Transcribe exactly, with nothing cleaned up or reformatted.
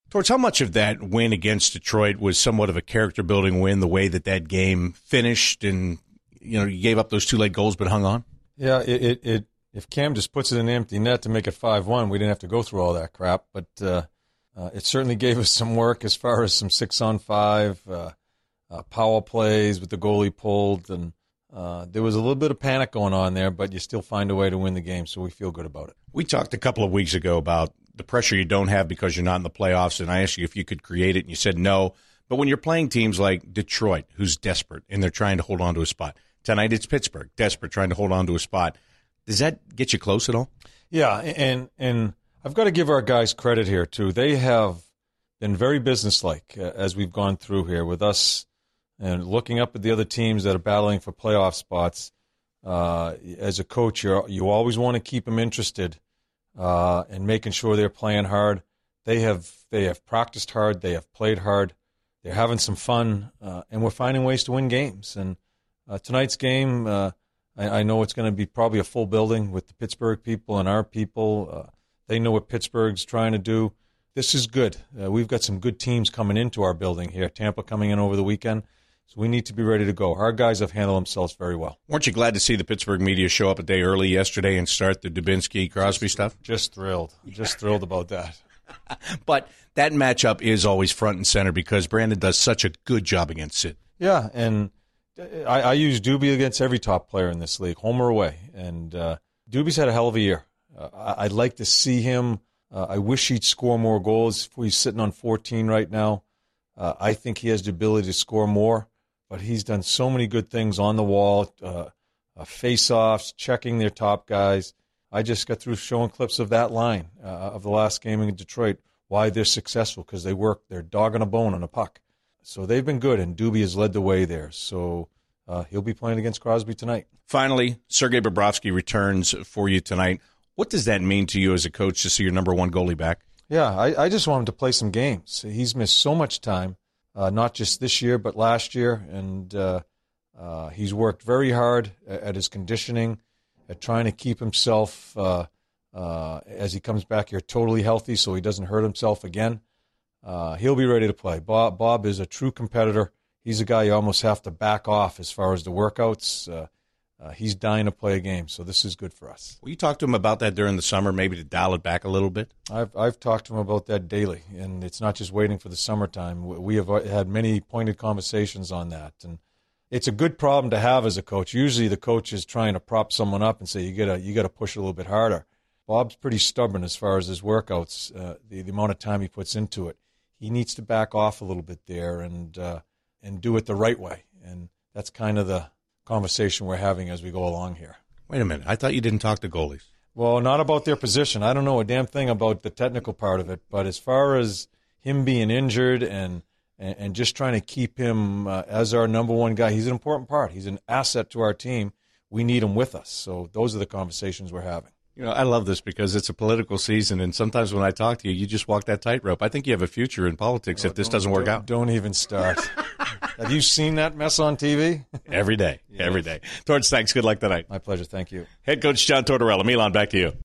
Towards how much of that win against Detroit was somewhat of a character-building win, the way that that game finished, and you know you gave up those two late goals but hung on? Yeah, it, it, it if Cam just puts it in the empty net to make it five one, we didn't have to go through all that crap. But uh, uh, it certainly gave us some work as far as some six-on-five uh, uh, power plays with the goalie pulled, and uh, there was a little bit of panic going on there, but you still find a way to win the game, so we feel good about it. We talked a couple of weeks ago about the pressure you don't have because you're not in the playoffs, and I asked you if you could create it, and you said no. But when you're playing teams like Detroit, who's desperate, and they're trying to hold on to a spot. Tonight it's Pittsburgh, desperate, trying to hold on to a spot. Does that get you close at all? Yeah, and and I've got to give our guys credit here, too. They have been very businesslike uh, as we've gone through here with us and looking up at the other teams that are battling for playoff spots. Uh, as a coach, you you always want to keep them interested uh, and making sure they're playing hard. They have they have practiced hard. They have played hard. They're having some fun, uh, and we're finding ways to win games. And uh, tonight's game, uh, I, I know it's going to be probably a full building with the Pittsburgh people and our people. Uh, they know what Pittsburgh's trying to do. This is good. Uh, we've got some good teams coming into our building here. Tampa coming in over the weekend. So we need to be ready to go. Our guys have handled themselves very well. Weren't you glad to see the Pittsburgh media show up a day early yesterday and start the Dubinsky-Crosby stuff? Just thrilled. Just thrilled about that. But that matchup is always front and center because Brandon does such a good job against Sid. Yeah, and I, I use Doobie against every top player in this league, home or away. And uh, Doobie's had a hell of a year. Uh, I'd like to see him. Uh, I wish he'd score more goals. He's sitting on fourteen right now. Uh, I think he has the ability to score more. But he's done so many good things on the wall, uh, uh, face-offs, checking their top guys. I just got through showing clips of that line uh, of the last game in Detroit, why they're successful, because they work, they're dogging a bone on a puck. So they've been good, and Doobie has led the way there. So uh, he'll be playing against Crosby tonight. Finally, Sergei Bobrovsky returns for you tonight. What does that mean to you as a coach to see your number one goalie back? Yeah, I, I just want him to play some games. He's missed so much time. Uh, not just this year, but last year. And uh, uh, he's worked very hard at, at his conditioning, at trying to keep himself, uh, uh, as he comes back here, totally healthy so he doesn't hurt himself again. Uh, he'll be ready to play. Bob, Bob is a true competitor. He's a guy you almost have to back off as far as the workouts. Uh, uh, he's dying to play a game, so this is good for us. Will you talk to him about that during the summer, maybe to dial it back a little bit? I've I've talked to him about that daily, and it's not just waiting for the summertime. We have had many pointed conversations on that, and it's a good problem to have as a coach. Usually the coach is trying to prop someone up and say, you gotta you gotta push a little bit harder. Bob's pretty stubborn as far as his workouts, uh, the, the amount of time he puts into it. He needs to back off a little bit there and uh, and do it the right way, and that's kind of the conversation we're having as we go along here. Wait a minute. I thought you didn't talk to goalies. Well, not about their position. I don't know a damn thing about the technical part of it, but as far as him being injured and and, and just trying to keep him uh, as our number one guy, he's an important part. He's an asset to our team. We need him with us. So those are the conversations we're having. You know, I love this because it's a political season, and sometimes when I talk to you, you just walk that tightrope. I think you have a future in politics oh, if this doesn't work don't, out. Don't even start. Have you seen that mess on T V? Every day, yes. Every day. Torch, thanks. Good luck tonight. My pleasure. Thank you. Head coach John Tortorella. Milan, back to you.